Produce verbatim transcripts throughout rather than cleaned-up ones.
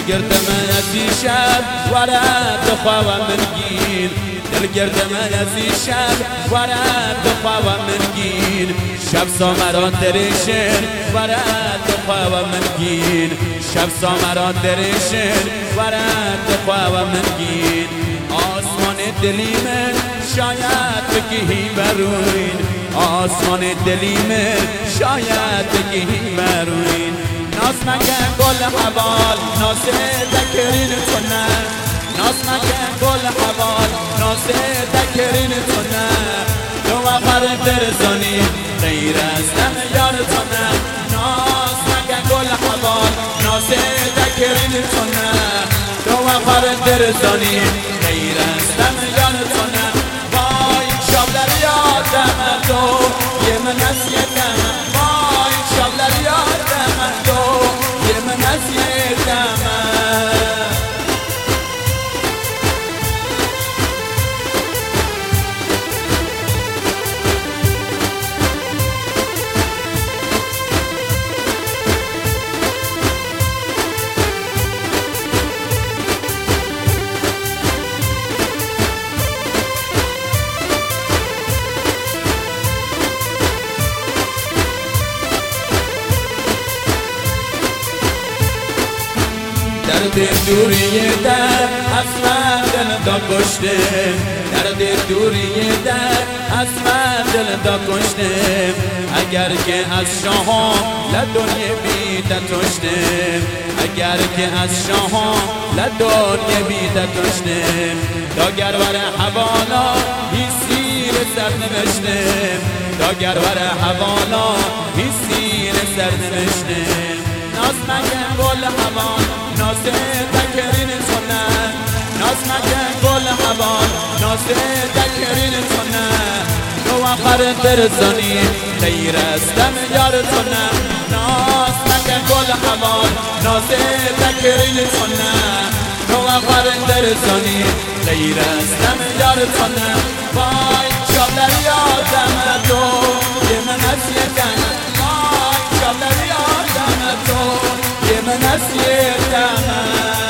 دلگرد من از شب ورد خواب من گیر دلگرد من از شب ورد خواب من گیر شب سامران درشن ورد خواب من گیر شب سامران درشن ورد خواب من گیر آسمان دلی من شاید بگیهی بروین آسمان دلی من شاید بگیهی بروین ناز مگه گل حوال ناز دکرین تو نه ناز مگه گل حوال ناز دکرین تو نه تو آخر برزانی غیر از دم یار تو نه ناز مگه گل حوال ناز دکرین تو نه تو آخر برزانی غیر از دم یار تو نه وای شب در یادم تو یه من از یه دم وای شب در یادم تو یه من از یه دم درد دوری در از من دل دا کشته درد دوری در از من دل دا کشته اگر که از شاهان لدنیه بیده تشته اگر که از شاهان لدنیه بیده تشته داگرور حوالا هیسیر سر نوشته داگرور حوالا هیسیر سر نوشته ناز مگه گل حوال ناز دکرین تو نه ناز مگه گل حوال ناز دکرین تو نه تو آخر برزانی غیر از دم یار تو نه ناز مگه گل حوال ناز دکرین تو نه تو آخر برزانی غیر از دم یار تو نه وای شب در یادم تو یه من از یه دم وای شب در یادم تو یه من از یه دم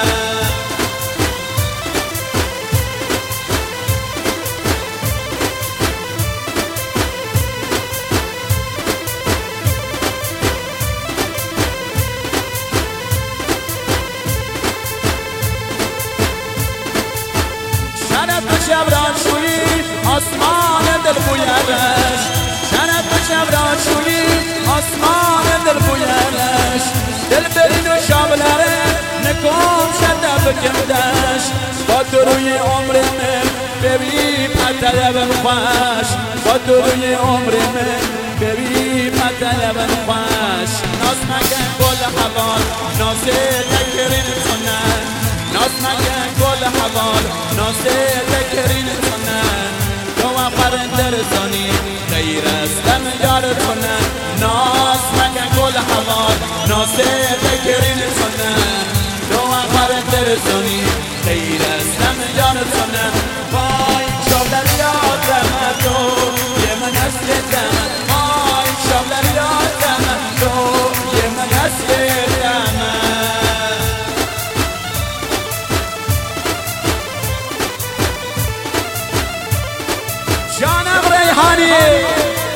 شرف شب را شویی آسمان دل بویرش شرف شب را شویی آسمان دل بویرش دل برین و شابلره نکن شده بکمدش با تو روی عمر من ببی پتلبن خوش با تو روی عمر من ببی پتلبن خوش ناز مگه گل حوال ناز دکرین تو نه ناز مگه گل حوال ناز دکرین تو نه تو آخر درزانی غیر از دم یار تو نه ناز مگه گل حوال ناز دکرین تو نه تو آخر درزانی غیر از دم یار تو نه وای شب در یادم تو یه من از یه دم وای شب در یادم تو یه من از یه دم جانم ریحانی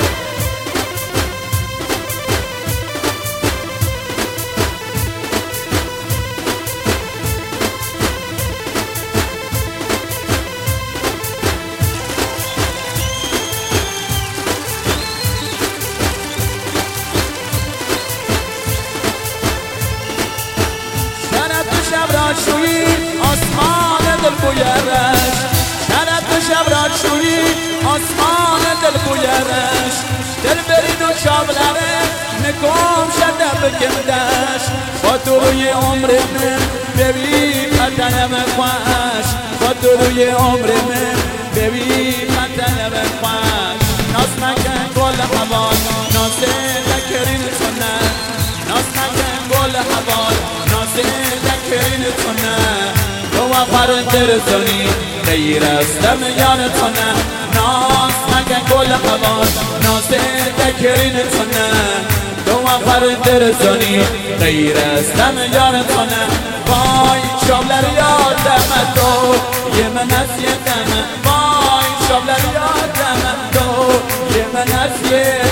شب را شویی آسمان دل بویرش شرف شب را شویی آسمان دل بویرش دل برین و شابلره نکن شده بکمدش با تو روی عمر من ببی پتنم خوش با تو روی عمر من ببی پتنم خوش ناز مگه گل حوال ناز دکرین تو نه ناز مگه گل حوال ناز دکرین تو نه تو آخر درزانی غیر از دم یار تو نه ناز مگه گل حوال ناز دکرین تو نه تو آخر درزانی غیر از دم یار تو نه وای شابلر یادم تو یه من از یه دم وای شابلر یادم تو یه من از یه